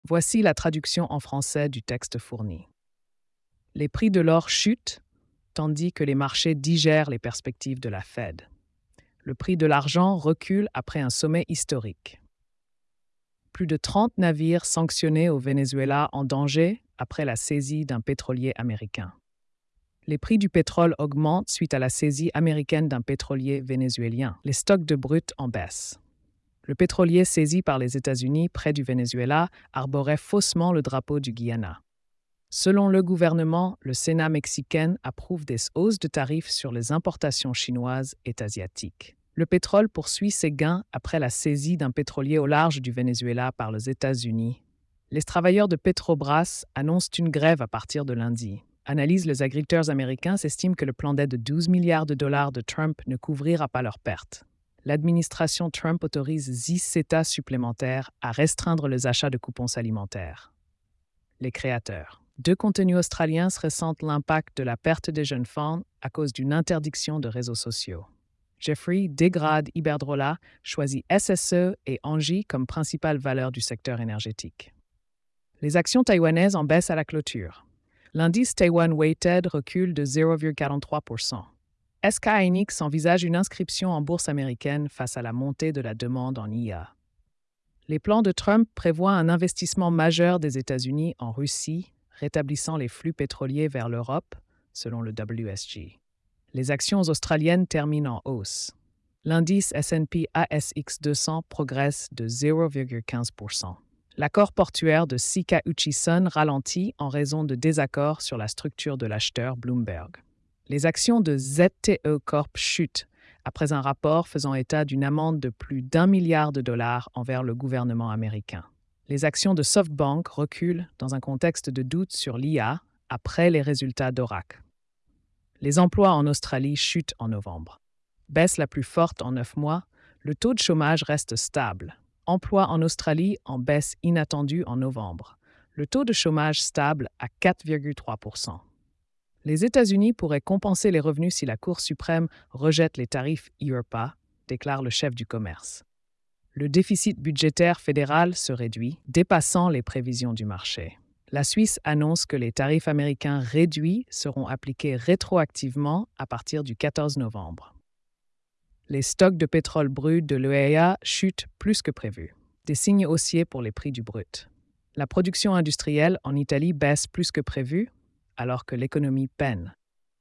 Voici la traduction en français du texte fourni. Les prix de l'or chutent, tandis que les marchés digèrent les perspectives de la Fed. Le prix de l'argent recule après un sommet historique. Plus de 30 navires sanctionnés au Venezuela en danger après la saisie d'un pétrolier américain. Les prix du pétrole augmentent suite à la saisie américaine d'un pétrolier vénézuélien. Les stocks de brut en baisse. Le pétrolier saisi par les États-Unis près du Venezuela arborait faussement le drapeau du Guyana. Selon le gouvernement, le Sénat mexicain approuve des hausses de tarifs sur les importations chinoises et asiatiques. Le pétrole poursuit ses gains après la saisie d'un pétrolier au large du Venezuela par les États-Unis. Les travailleurs de Petrobras annoncent une grève à partir de lundi. Analyse, les agriculteurs américains s'estiment que le plan d'aide de 12 milliards de dollars de Trump ne couvrira pas leurs pertes. L'administration Trump autorise 10 États supplémentaires à restreindre les achats de coupons alimentaires. Les créateurs. 2 contenus australiens ressentent l'impact de la perte des jeunes femmes à cause d'une interdiction de réseaux sociaux. Jeffrey dégrade Iberdrola, choisit SSE et Engie comme principales valeurs du secteur énergétique. Les actions taïwanaises en baisse à la clôture. L'indice Taiwan Weighted recule de 0,43%. SK Hynix envisage une inscription en bourse américaine face à la montée de la demande en IA. Les plans de Trump prévoient un investissement majeur des États-Unis en Russie, rétablissant les flux pétroliers vers l'Europe, selon le WSG. Les actions australiennes terminent en hausse. L'indice S&P ASX 200 progresse de 0,15%. L'accord portuaire de Sika Hutchison ralentit en raison de désaccords sur la structure de l'acheteur Bloomberg. Les actions de ZTE Corp chutent après un rapport faisant état d'une amende de plus d'1 milliard de dollars envers le gouvernement américain. Les actions de SoftBank reculent dans un contexte de doute sur l'IA après les résultats d'Oracle. Les emplois en Australie chutent en novembre. Baisse la plus forte en 9 mois, le taux de chômage reste stable. Emploi en Australie en baisse inattendue en novembre. Le taux de chômage stable à 4,3%. Les États-Unis pourraient compenser les revenus si la Cour suprême rejette les tarifs IEEPA, déclare le chef du commerce. Le déficit budgétaire fédéral se réduit, dépassant les prévisions du marché. La Suisse annonce que les tarifs américains réduits seront appliqués rétroactivement à partir du 14 novembre. Les stocks de pétrole brut de l'UEA chutent plus que prévu. Des signes haussiers pour les prix du brut. La production industrielle en Italie baisse plus que prévu, alors que l'économie peine.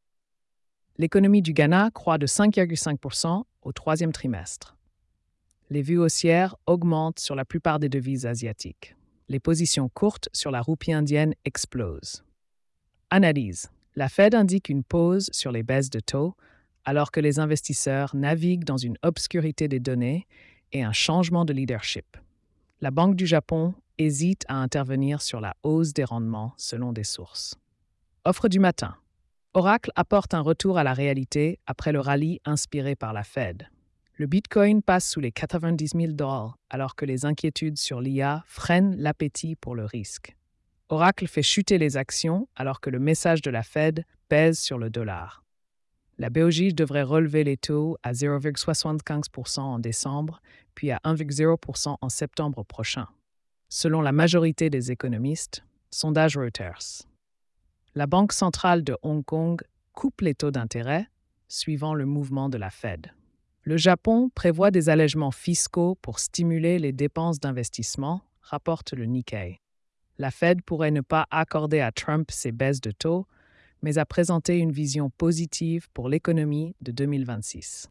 L'économie du Ghana croît de 5,5% au troisième trimestre. Les vues haussières augmentent sur la plupart des devises asiatiques. Les positions courtes sur la roupie indienne explosent. Analyse. La Fed indique une pause sur les baisses de taux, alors que les investisseurs naviguent dans une obscurité des données et un changement de leadership. La Banque du Japon hésite à intervenir sur la hausse des rendements selon des sources. Offre du matin. Oracle apporte un retour à la réalité après le rallye inspiré par la Fed. Le Bitcoin passe sous les 90 000 $ alors que les inquiétudes sur l'IA freinent l'appétit pour le risque. Oracle fait chuter les actions alors que le message de la Fed pèse sur le dollar. La BOJ devrait relever les taux à 0,75% en décembre, puis à 1,0% en septembre prochain. Selon la majorité des économistes, sondage Reuters. La Banque centrale de Hong Kong coupe les taux d'intérêt, suivant le mouvement de la Fed. Le Japon prévoit des allègements fiscaux pour stimuler les dépenses d'investissement, rapporte le Nikkei. La Fed pourrait ne pas accorder à Trump ses baisses de taux, mais a présenté une vision positive pour l'économie de 2026.